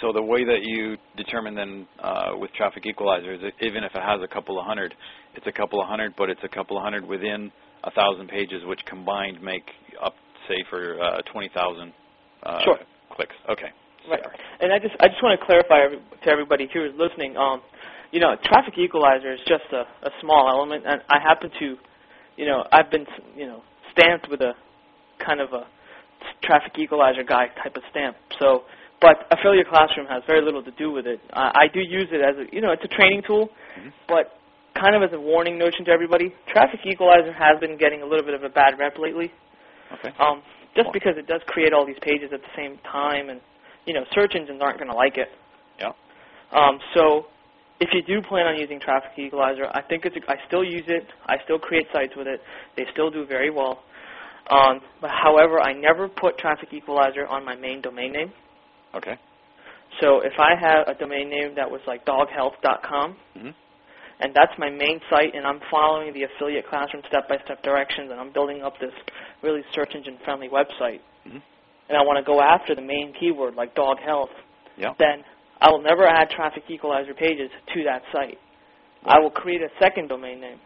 So the way that you determine then with Traffic Equalizer is even if it has a couple of hundred, it's a couple of hundred, but it's a couple of hundred within 1,000 pages, which combined make up, say, for 20,000 sure. clicks. Okay. Right. And I just want to clarify to everybody who is listening. Traffic Equalizer is just a small element, and I happen to, I've been, stamped with a kind of a Traffic Equalizer guy type of stamp. So, but Affiliate Classroom has very little to do with it. I do use it as a, it's a training tool, but kind of as a warning notion to everybody, Traffic Equalizer has been getting a little bit of a bad rep lately. Okay. Just because it does create all these pages at the same time, and search engines aren't going to like it. Yeah. So if you do plan on using Traffic Equalizer, I think I still use it. I still create sites with it. They still do very well. But however, I never put Traffic Equalizer on my main domain name. Okay. So if I have a domain name that was like doghealth.com, and that's my main site, and I'm following the Affiliate Classroom step-by-step directions, and I'm building up this really search engine-friendly website, and I want to go after the main keyword like dog health, then I will never add Traffic Equalizer pages to that site. I will create a second domain name.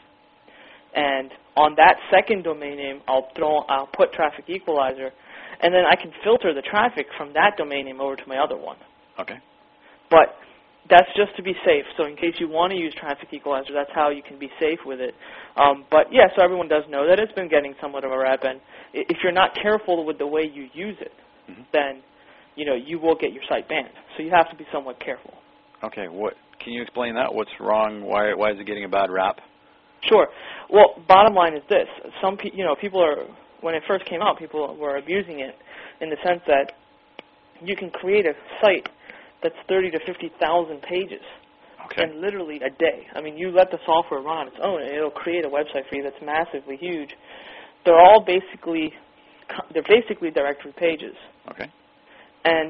And on that second domain name, I'll put Traffic Equalizer, and then I can filter the traffic from that domain name over to my other one. Okay. But that's just to be safe. So in case you want to use Traffic Equalizer, that's how you can be safe with it. But yeah, so everyone does know that it's been getting somewhat of a rep, and if you're not careful with the way you use it, then you will get your site banned. So you have to be somewhat careful. Okay. Can you explain that? What's wrong? Why is it getting a bad rap? Sure. Well, bottom line is this: people are, when it first came out, people were abusing it in the sense that you can create a site that's 30 to 50,000 pages, in literally a day. I mean, you let the software run on its own, and it'll create a website for you that's massively huge. They're all basically directory pages. Okay. And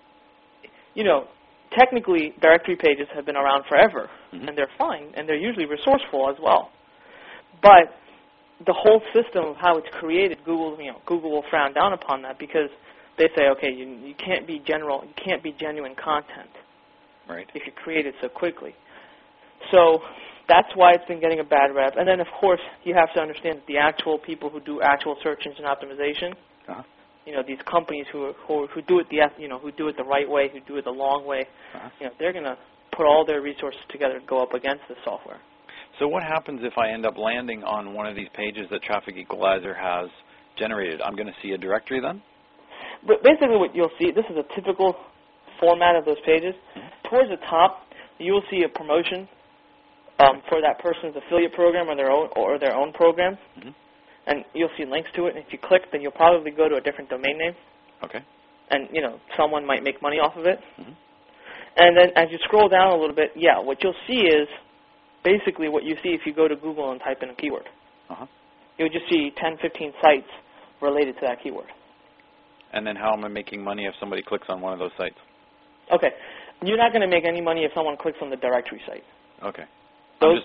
technically, directory pages have been around forever, and they're fine, and they're usually resourceful as well. But the whole system of how it's created, Google will frown down upon that because they say, okay, you can't be genuine content, right, if you create it so quickly. So that's why it's been getting a bad rep. And then, of course, you have to understand that the actual people who do actual search engine optimization, these companies who do it the right way, who do it the long way, they're going to put all their resources together to go up against the software. So what happens if I end up landing on one of these pages that Traffic Equalizer has generated? I'm going to see a directory then? But basically what you'll see, this is a typical format of those pages. Towards the top, you'll see a promotion for that person's affiliate program or their own program. And you'll see links to it. And if you click, then you'll probably go to a different domain name. Okay. And, someone might make money off of it. And then as you scroll down a little bit, what you'll see is basically what you see if you go to Google and type in a keyword. You'll just see 10, 15 sites related to that keyword. And then how am I making money if somebody clicks on one of those sites? Okay. You're not going to make any money if someone clicks on the directory site. Okay. Those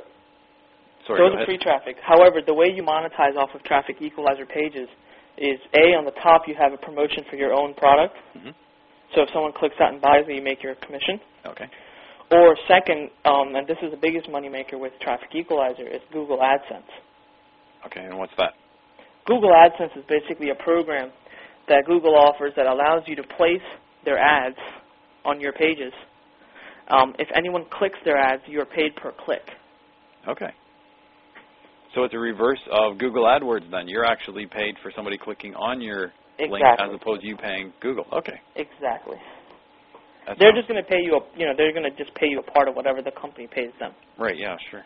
are free traffic. However, the way you monetize off of Traffic Equalizer pages is, on the top you have a promotion for your own product. So if someone clicks out and buys it, you make your commission. Okay. Or second, and this is the biggest moneymaker with Traffic Equalizer, is Google AdSense. Okay, and what's that? Google AdSense is basically a program that Google offers that allows you to place their ads on your pages. If anyone clicks their ads, you are paid per click. Okay. So it's a reverse of Google AdWords then. You're actually paid for somebody clicking on your link as opposed to you paying Google. Okay. Exactly. They're just going to pay you they're going to just pay you a part of whatever the company pays them. Right, yeah, sure.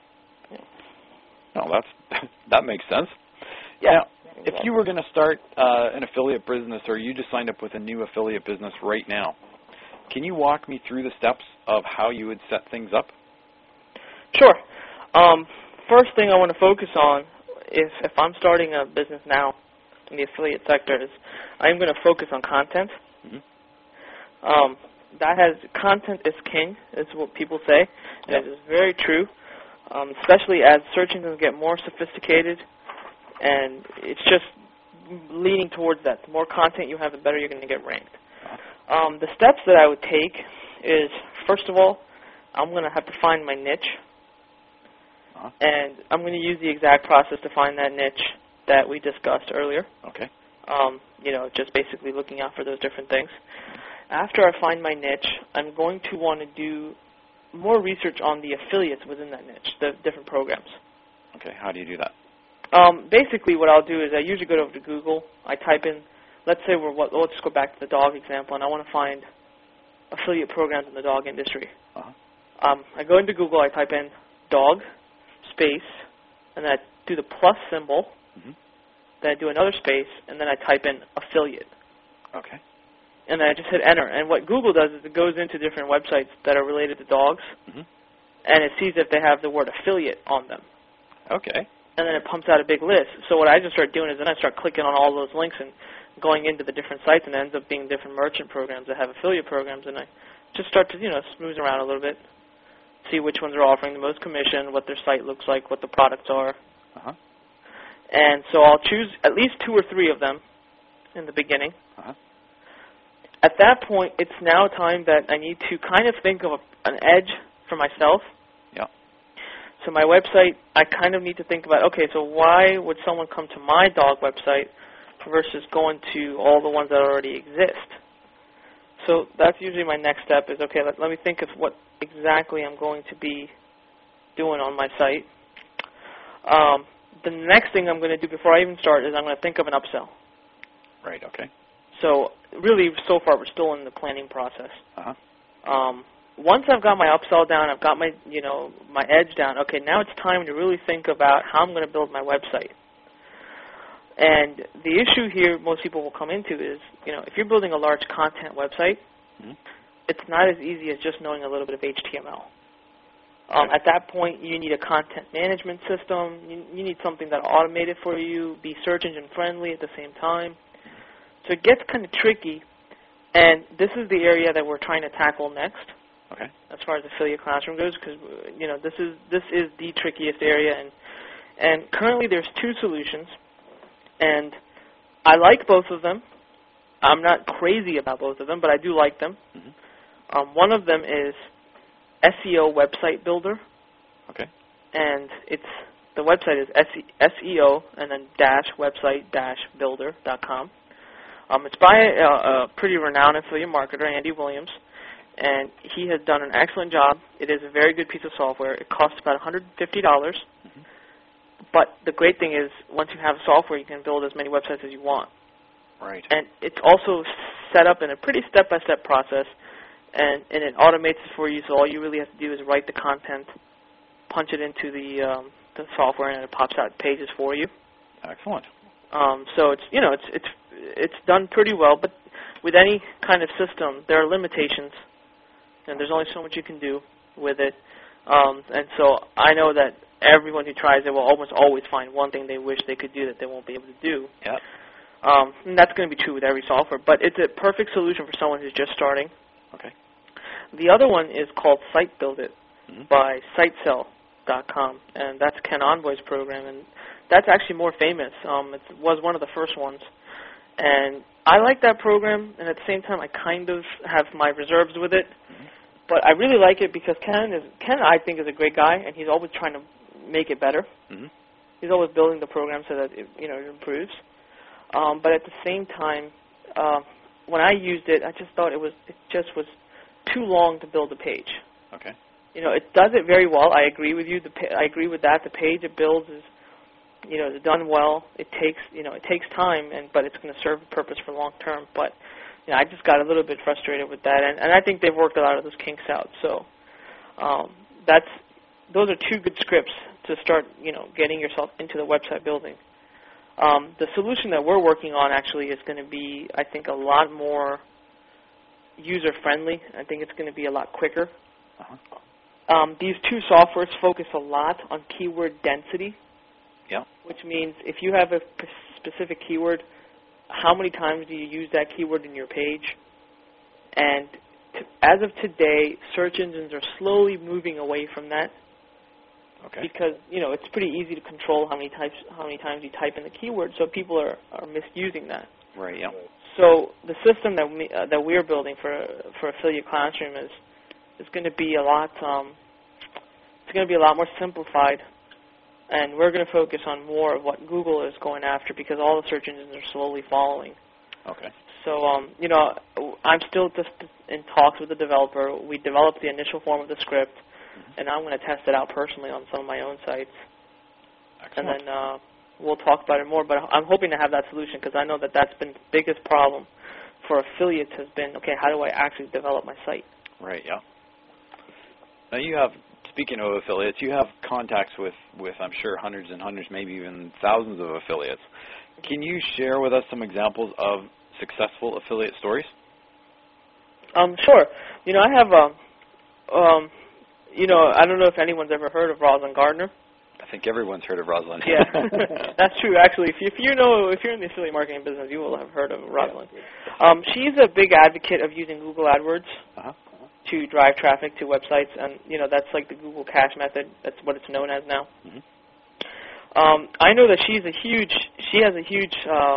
No, that makes sense. Yeah. Now, if you were going to start an affiliate business, or you just signed up with a new affiliate business right now, can you walk me through the steps of how you would set things up? Sure. First thing I want to focus on is if I'm starting a business now in the affiliate sector is I'm going to focus on content. Content is king, is what people say. And it is very true, especially as search engines get more sophisticated, and it's just leaning towards that. The more content you have, the better you're going to get ranked. The steps that I would take is, first of all, I'm going to have to find my niche. And I'm going to use the exact process to find that niche that we discussed earlier. Okay. Just basically looking out for those different things. After I find my niche, I'm going to want to do more research on the affiliates within that niche, the different programs. Okay, how do you do that? Basically, what I'll do is I usually go over to Google. I type in, let's say let's go back to the dog example, and I want to find affiliate programs in the dog industry. I go into Google, I type in dog, space, and then I do the plus symbol, then I do another space, and then I type in affiliate. Okay. And then I just hit enter. And what Google does is it goes into different websites that are related to dogs, and it sees if they have the word affiliate on them. Okay. And then it pumps out a big list. So what I just start doing is then I start clicking on all those links and going into the different sites, and it ends up being different merchant programs that have affiliate programs, and I just start to, smooth around a little bit, see which ones are offering the most commission, what their site looks like, what the products are. And so I'll choose at least 2 or 3 of them in the beginning. At that point, it's now time that I need to kind of think of an edge for myself. So my website, I kind of need to think about, okay, so why would someone come to my dog website versus going to all the ones that already exist? So that's usually my next step is, okay, let me think of what exactly I'm going to be doing on my site. The next thing I'm going to do before I even start is I'm going to think of an upsell. Right, okay. So really, so far, we're still in the planning process. Once I've got my upsell down, I've got my, my edge down, okay, now it's time to really think about how I'm going to build my website. And the issue here most people will come into is, if you're building a large content website, it's not as easy as just knowing a little bit of HTML. At that point, you need a content management system. You need something that will automate it for you, be search engine friendly at the same time. So it gets kind of tricky, and this is the area that we're trying to tackle next. As far as Affiliate Classroom goes, because this is the trickiest area, and currently there's 2 solutions, and I like both of them. I'm not crazy about both of them, but I do like them. One of them is SEO Website Builder. And the website is SEO and then -website-builder.com. It's by a pretty renowned affiliate marketer, Andy Williams, and he has done an excellent job. It is a very good piece of software. It costs about $150, but the great thing is once you have software, you can build as many websites as you want. And it's also set up in a pretty step-by-step process, and it automates it for you, so all you really have to do is write the content, punch it into the software, and it pops out pages for you. Excellent. So it's done pretty well, but with any kind of system, there are limitations, and there's only so much you can do with it. And so I know that everyone who tries it will almost always find one thing they wish they could do that they won't be able to do. And that's going to be true with every software, but it's a perfect solution for someone who's just starting. The other one is called Site Build It by Sitesell.com, and that's Ken Envoy's program, and that's actually more famous. It was one of the first ones, and I like that program, and at the same time I kind of have my reserves with it, but I really like it because Ken, I think, is a great guy, and he's always trying to make it better. He's always building the program so that it improves. But at the same time, when I used it, I just thought it just was too long to build a page. It does it very well. I agree with you. I agree with that. The page it builds is, is done well. It takes time, but it's going to serve a purpose for long term. But I just got a little bit frustrated with that, and I think they've worked a lot of those kinks out. So those are 2 good scripts to start, getting yourself into the website building. The solution that we're working on actually is going to be, I think, a lot more user-friendly. I think it's going to be a lot quicker. These 2 softwares focus a lot on keyword density, which means if you have a specific keyword, how many times do you use that keyword in your page? And as of today, search engines are slowly moving away from that. Because it's pretty easy to control how many times you type in the keyword, so people are misusing that. So the system that we're building for Affiliate Classroom is going to be a lot it's going to be a lot more simplified, and we're going to focus on more of what Google is going after because all the search engines are slowly following. Okay. So I'm still just in talks with the developer. We developed the initial form of the script, and I'm going to test it out personally on some of my own sites. Excellent. And then we'll talk about it more, but I'm hoping to have that solution because I know that that's been the biggest problem for affiliates has been, okay, how do I actually develop my site? Right, yeah. Now you have, speaking of affiliates, you have contacts with I'm sure, hundreds and hundreds, maybe even thousands of affiliates. Can you share with us some examples of successful affiliate stories? Sure. I have, I don't know if anyone's ever heard of Rosalind Gardner. I think everyone's heard of Rosalind. Yeah, that's true. Actually, if you're in the affiliate marketing business, you will have heard of Rosalind. She's a big advocate of using Google AdWords to drive traffic to websites, and that's like the Google Cash method. That's what it's known as now. Mm-hmm. I know that she has a huge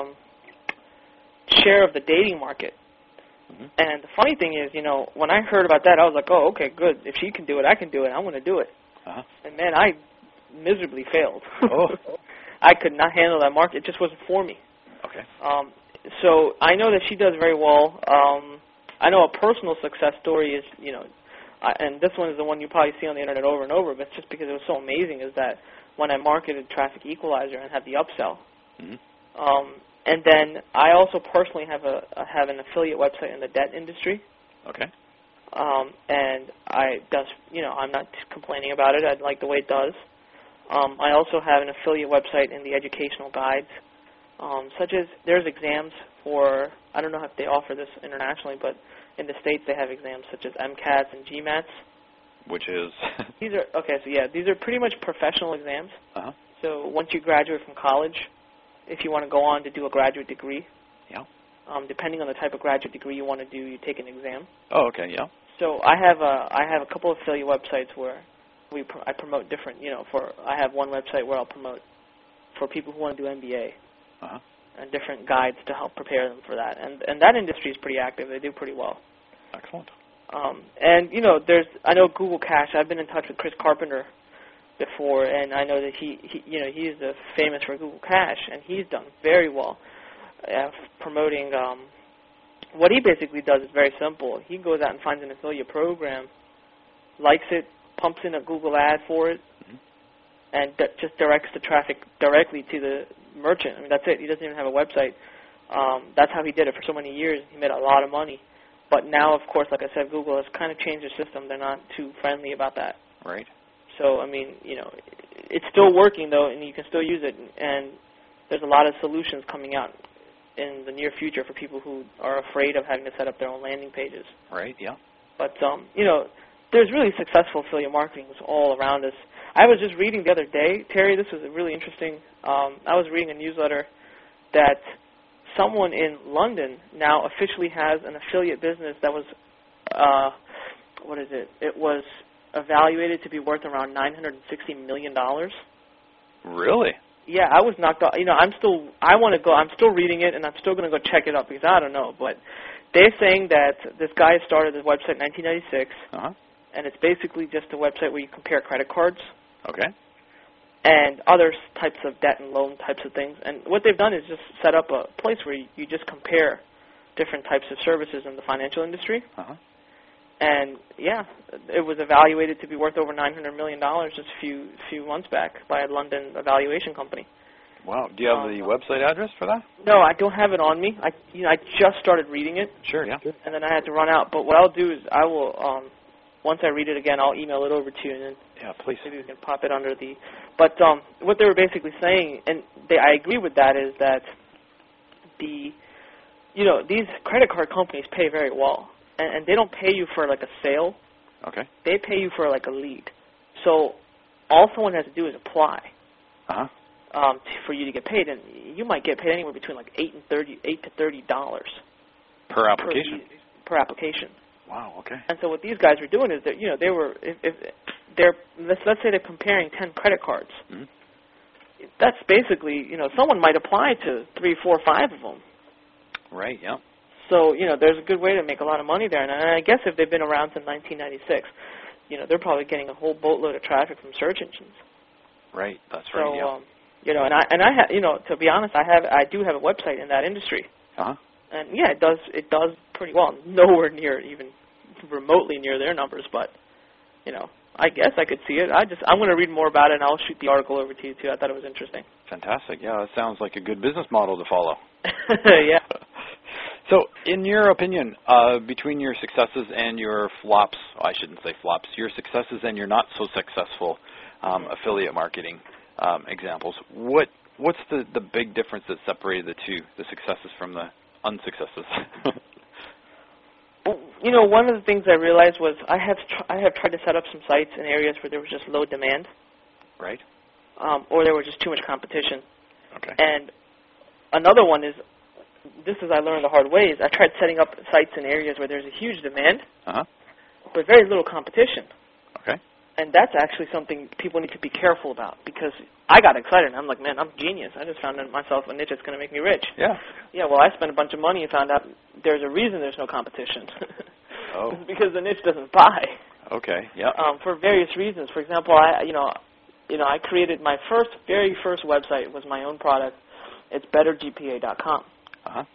share of the dating market. Mm-hmm. And the funny thing is, when I heard about that, I was like, oh, okay, good. If she can do it, I can do it. I'm going to do it. And man, I miserably failed. Oh. I could not handle that market. It just wasn't for me. Okay. So I know that she does very well. I know a personal success story is, and this one is the one you probably see on the internet over and over, but it's just because it was so amazing, is that when I marketed Traffic Equalizer and had the upsell. Mm-hmm. And then I also personally have an affiliate website in the debt industry. Okay. And I'm not complaining about it. I like the way it does. I also have an affiliate website in the educational guides, such as there's exams for, I don't know if they offer this internationally, but in the States they have exams such as MCATs and GMATs. Which is? These are pretty much professional exams. Uh-huh. So once you graduate from college, if you want to go on to do a graduate degree, depending on the type of graduate degree you want to do, you take an exam. Oh, okay, yeah. So I have a couple of affiliate websites where I promote different, I have one website where I'll promote for people who want to do MBA and different guides to help prepare them for that. And that industry is pretty active. They do pretty well. Excellent. I know Google Cash. I've been in touch with Chris Carpenter before, and I know that he is famous for Google Cash, and he's done very well promoting. What he basically does is very simple. He goes out and finds an affiliate program, likes it, pumps in a Google ad for it, and just directs the traffic directly to the merchant. I mean, that's it. He doesn't even have a website. That's how he did it for so many years. He made a lot of money. But now, of course, like I said, Google has kind of changed their system. They're not too friendly about that. Right. So, I mean, it's still working, though, and you can still use it. And there's a lot of solutions coming out in the near future for people who are afraid of having to set up their own landing pages. Right, yeah. But, there's really successful affiliate marketing all around us. I was just reading the other day, Terry, this was really interesting. I was reading a newsletter that someone in London now officially has an affiliate business that was, It was evaluated to be worth around $960 million. Really? Yeah, I was knocked out. I'm still reading it, and I'm still going to go check it out because I don't know. But they're saying that this guy started this website in 1996, and it's basically just a website where you compare credit cards. Okay. And other types of debt and loan types of things. And what they've done is just set up a place where you just compare different types of services in the financial industry. And, yeah, it was evaluated to be worth over $900 million just a few months back by a London evaluation company. Wow. Do you have the website address for that? No, I don't have it on me. I just started reading it. Sure, yeah. And then I had to run out. But what I'll do is I will, once I read it again, I'll email it over to you. And then please. Maybe we can pop it under the... But what they were basically saying, and I agree with that, is that these credit card companies pay very well. And they don't pay you for, like, a sale. Okay. They pay you for, like, a lead. So all someone has to do is apply for you to get paid. And you might get paid anywhere between, like, $8 to $30 per application. Per application. Wow, okay. And so what these guys were doing is that, they were, if they're, let's say they're comparing 10 credit cards. Mm-hmm. That's basically, someone might apply to 3, 4, 5 of them. Right, yeah. So, there's a good way to make a lot of money there. And I guess if they've been around since 1996, they're probably getting a whole boatload of traffic from search engines. Right, that's right. So, to be honest, I do have a website in that industry. Uh-huh. And yeah, it does pretty well. Nowhere near even remotely near their numbers, but I guess I could see it. I'm going to read more about it, and I'll shoot the article over to you too. I thought it was interesting. Fantastic. Yeah, that sounds like a good business model to follow. Yeah. So, in your opinion, between your successes and your flops, I shouldn't say flops, your successes and your not so successful affiliate marketing examples, what's the big difference that separated the two, the successes from the unsuccesses? One of the things I realized was I have tried to set up some sites in areas where there was just low demand. Right. Or there was just too much competition. Okay. And another one is, this is I learned the hard way, is I tried setting up sites in areas where there's a huge demand, but very little competition. Okay. And that's actually something people need to be careful about, because I got excited, and I'm like, man, I'm a genius. I just found myself a niche that's going to make me rich. Yeah. Yeah, well, I spent a bunch of money and found out there's a reason there's no competition. Oh. It's because the niche doesn't buy. Okay, yeah. For various reasons. For example, I created my very first website was my own product. It's bettergpa.com. Uh-huh.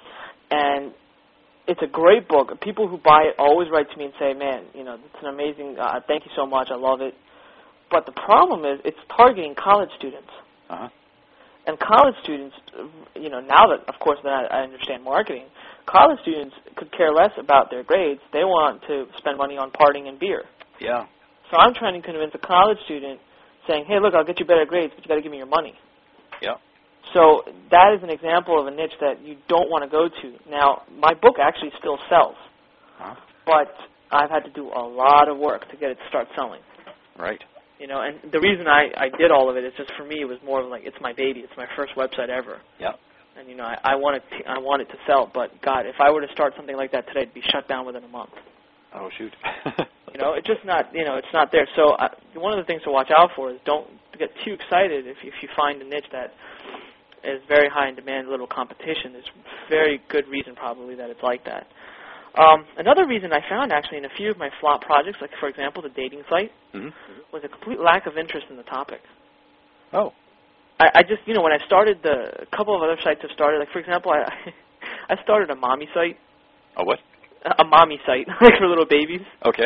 And it's a great book. People who buy it always write to me and say, man, it's an amazing, thank you so much, I love it. But the problem is it's targeting college students. Uh-huh. And college students, now that, of course, that I understand marketing, college students could care less about their grades. They want to spend money on partying and beer. Yeah. So I'm trying to convince a college student saying, hey, look, I'll get you better grades, but you got to give me your money. Yeah. So that is an example of a niche that you don't want to go to. Now, my book actually still sells, but I've had to do a lot of work to get it to start selling. Right. And the reason I did all of it is just for me, it was more of like, it's my baby. It's my first website ever. Yeah. And, I want it to sell, but God, if I were to start something like that today, it'd be shut down within a month. Oh, shoot. It's just not, it's not there. So one of the things to watch out for is don't get too excited if you find a niche that is very high in demand, little competition. There's very good reason probably that it's like that. Another reason I found actually in a few of my flop projects, like for example the dating site, was a complete lack of interest in the topic. Oh. I just, when I started a couple of other sites have started, like for example, I started a mommy site. A what? A mommy site, like for little babies. Okay.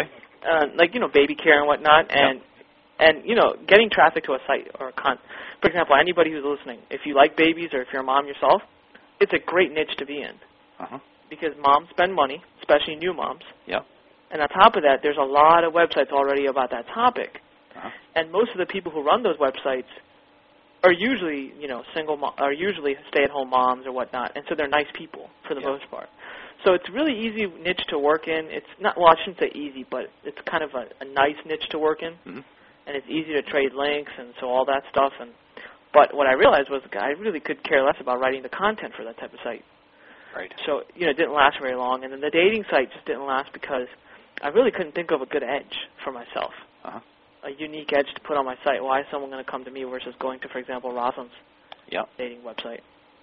Baby care and whatnot, and getting traffic to a site or for example, anybody who's listening, if you like babies or if you're a mom yourself, it's a great niche to be in. Uh-huh. Because moms spend money, especially new moms. Yeah. And on top of that, there's a lot of websites already about that topic. Uh-huh. And most of the people who run those websites are usually, are usually stay-at-home moms or whatnot, and so they're nice people for the most part. So it's a really easy niche to work in. It's not, well, I shouldn't say easy, but it's kind of a nice niche to work in. Mm-hmm. And it's easy to trade links and so all that stuff. But what I realized was I really could care less about writing the content for that type of site. Right. So, it didn't last very long. And then the dating site just didn't last because I really couldn't think of a good edge for myself. Uh-huh. A unique edge to put on my site. Why is someone going to come to me versus going to, for example, Rosalind's dating website?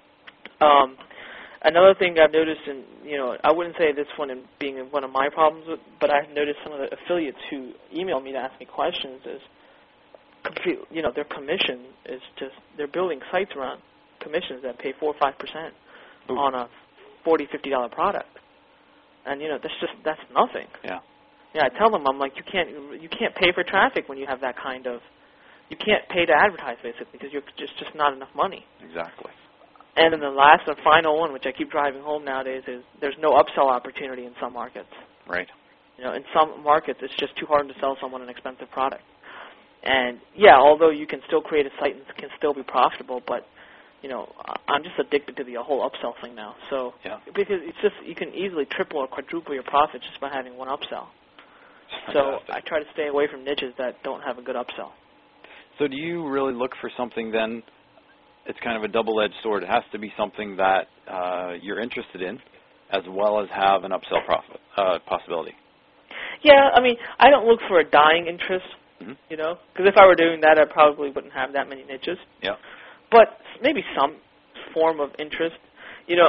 Another thing I've noticed, and I wouldn't say this one being one of my problems, but I've noticed some of the affiliates who email me to ask me questions is complete. Their commission is just they're building sites around commissions that pay 4 or 5% on a $40, $50 product, and that's nothing. Yeah. Yeah, I tell them, I'm like, you can't pay for traffic when you have that kind of, you can't pay to advertise basically because you're just not enough money. Exactly. And then the last and final one, which I keep driving home nowadays, is there's no upsell opportunity in some markets. Right. In some markets, it's just too hard to sell someone an expensive product. And yeah, although you can still create a site and it can still be profitable, but I'm just addicted to the whole upsell thing now. So because it's just you can easily triple or quadruple your profits just by having one upsell. So I try to stay away from niches that don't have a good upsell. So do you really look for something then? It's kind of a double-edged sword. It has to be something that you're interested in, as well as have an upsell possibility. Yeah, I mean, I don't look for a dying interest, because if I were doing that, I probably wouldn't have that many niches. Yeah. But maybe some form of interest.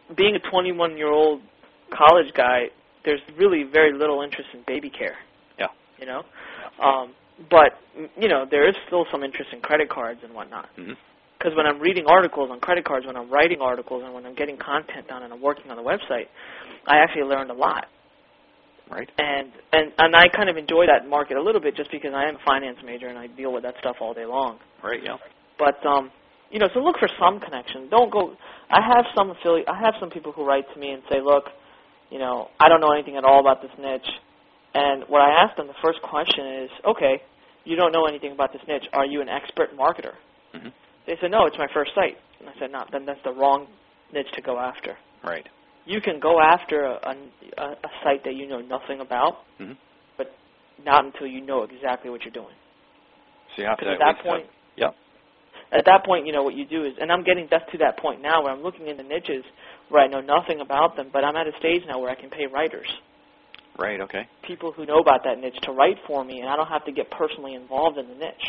being a 21-year-old college guy, there's really very little interest in baby care. Yeah. You know? But, you know, there is still some interest in credit cards and whatnot. Because when I'm reading articles on credit cards, when I'm writing articles, and when I'm getting content done and I'm working on the website, I actually learned a lot. Right. And I kind of enjoy that market a little bit just because I am a finance major and I deal with that stuff all day long. Right, yeah. But, you know, so look for some connection. Don't go, I have some people who write to me and say, look, you know, I don't know anything at all about this niche. And what I ask them, the first question is, okay, you don't know anything about this niche. Are you an expert marketer? They said, no, it's my first site. And I said, no, then that's the wrong niche to go after. Right. You can go after a site that you know nothing about, but not until you know exactly what you're doing. So you have to at that point, at that point, you know, what you do is, and I'm getting to that point now where I'm looking into niches where I know nothing about them, but I'm at a stage now where I can pay writers. Right, okay. People who know about that niche to write for me, and I don't have to get personally involved in the niche.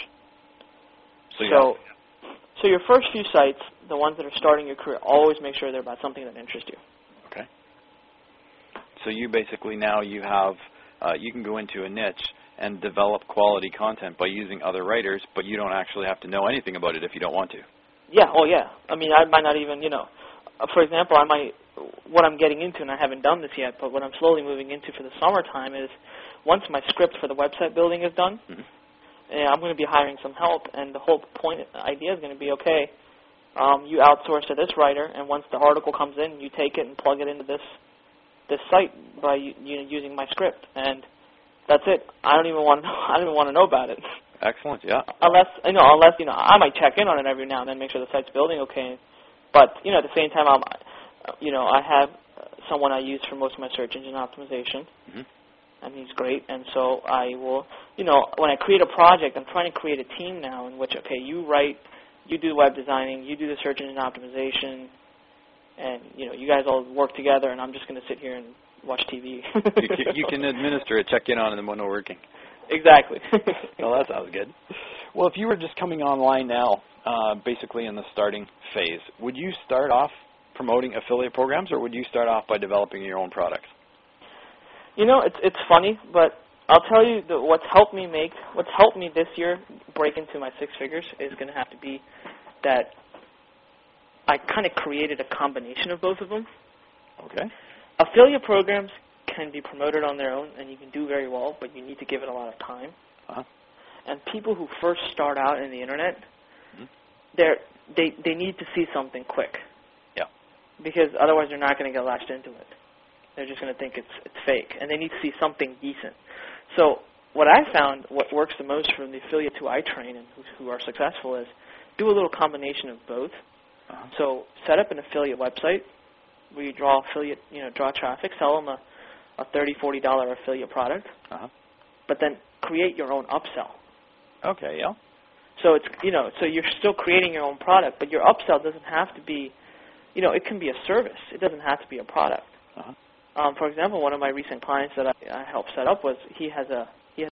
So your first few sites, the ones that are starting your career, always make sure they're about something that interests you. Okay. So you basically now you have, you can go into a niche and develop quality content by using other writers, but you don't actually have to know anything about it if you don't want to. Yeah, oh yeah. I mean, I might not even, you know, for example, what I'm getting into, and I haven't done this yet, but what I'm slowly moving into for the summertime is once my script for the website building is done, I'm going to be hiring some help, and the whole idea is going to be, okay, you outsource to this writer, and once the article comes in, you take it and plug it into this site by using my script, and that's it. I don't even want to know about it. Excellent, yeah. Unless I might check in on it every now and then, make sure the site's building okay. But you know, at the same time, I have someone I use for most of my search engine optimization, and he's great. And so I will, you know, when I create a project, I'm trying to create a team now in which, okay, you write, you do web designing, you do the search engine optimization, and you know, you guys all work together, and I'm just going to sit here and watch TV. You can administer it, check in on it when we're working. Exactly. Well, that sounds good. Well, if you were just coming online now, basically in the starting phase, would you start off promoting affiliate programs, or would you start off by developing your own products? You know, it's funny, but I'll tell you that what's helped me this year break into my six figures is going to have to be that I kind of created a combination of both of them. Okay. Affiliate programs can be promoted on their own, and you can do very well, but you need to give it a lot of time. And people who first start out in the internet, they need to see something quick. Yeah. Because otherwise they're not going to get latched into it. They're just going to think it's fake, and they need to see something decent. So what I found, what works the most from the affiliates who I train and who are successful is do a little combination of both. So set up an affiliate website where you draw traffic, sell them a $30, $40 affiliate product, but then create your own upsell. Okay, yeah. So it's, you know, so you're still creating your own product, but your upsell doesn't have to be, you know, it can be a service. It doesn't have to be a product. For example, one of my recent clients that I helped set up he has